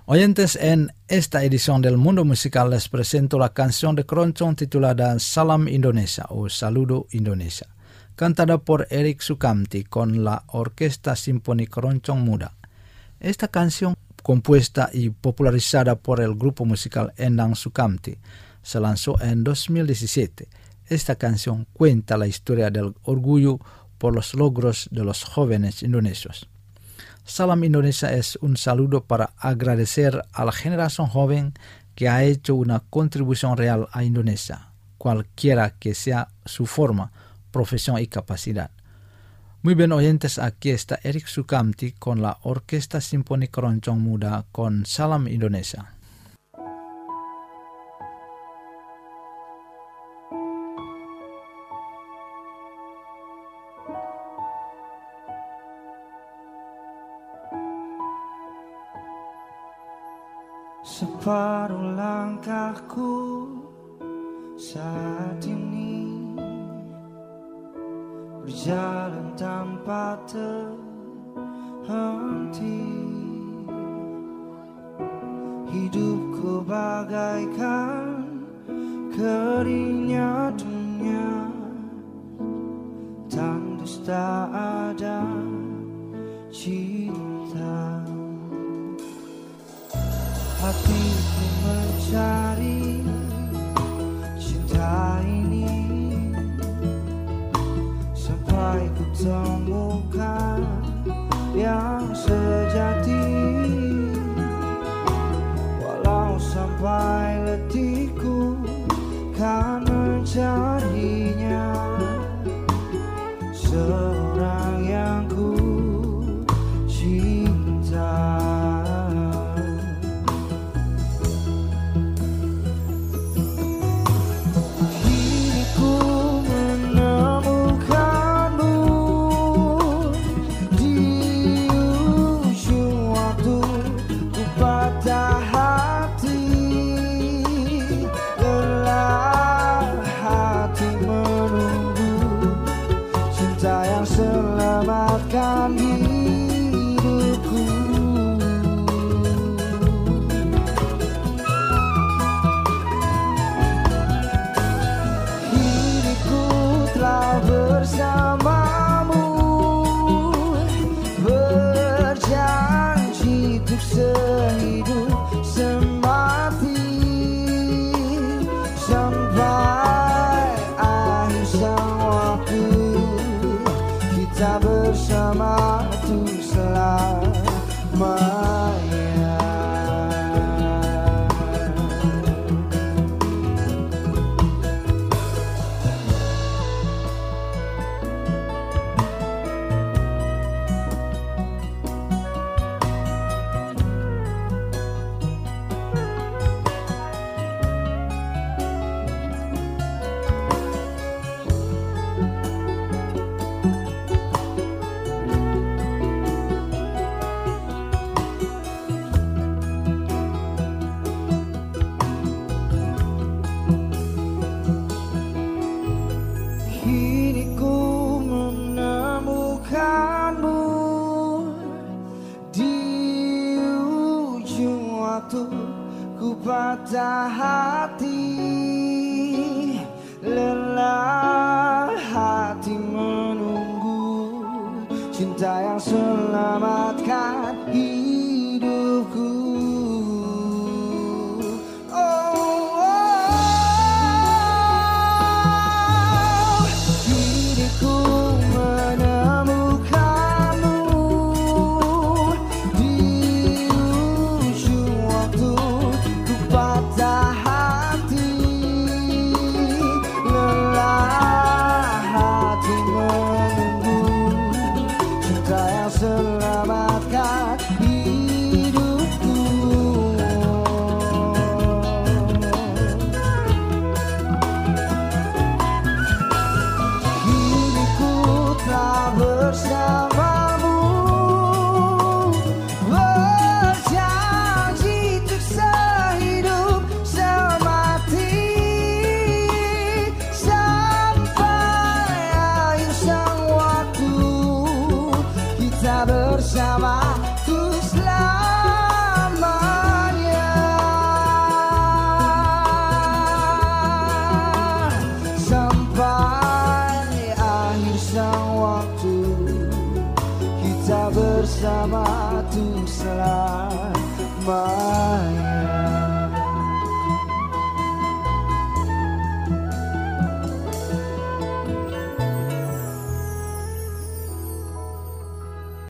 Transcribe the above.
Oyentes, en esta edición del Mundo Musical les presento la canción de Keroncong titulada Salam Indonesia o Saludo Indonesia, cantada por Erik Sukamti con la Orquesta Sinfoni Keroncong Muda. Esta canción, compuesta y popularizada por el grupo musical Endang Sukamti, se lanzó en 2017. Esta canción cuenta la historia del orgullo por los logros de los jóvenes indonesios. Salam Indonesia es un saludo para agradecer a la generación joven que ha hecho una contribución real a Indonesia, cualquiera que sea su forma, profesión y capacidad. Muy bien, oyentes, aquí está Erik Sukamti con la Orquesta Sinfoni Keroncong Muda con Salam Indonesia. Separuh langkahku saat ini berjalan tanpa terhenti. Hidupku bagaikan keringnya dunia, tandus tak ada cinta. Hatiku mencari cinta ini sampai ku temukan yang sejati. Walau sampai letihku kan mencarinya, seorang yang ku cinta. Selamatkan hidupku. Hidupku telah bersamamu, berjanji untuk sehidup semati sampai akhir sang waktu. Kita bersama untuk selamanya. Ku patah hati, lelah hati menunggu cinta yang selamatkan hidupku. Diriku menemukanmu di ujung waktu. Patah hati, lelah hati menunggu cinta yang selamatkan bersama tuh selamanya.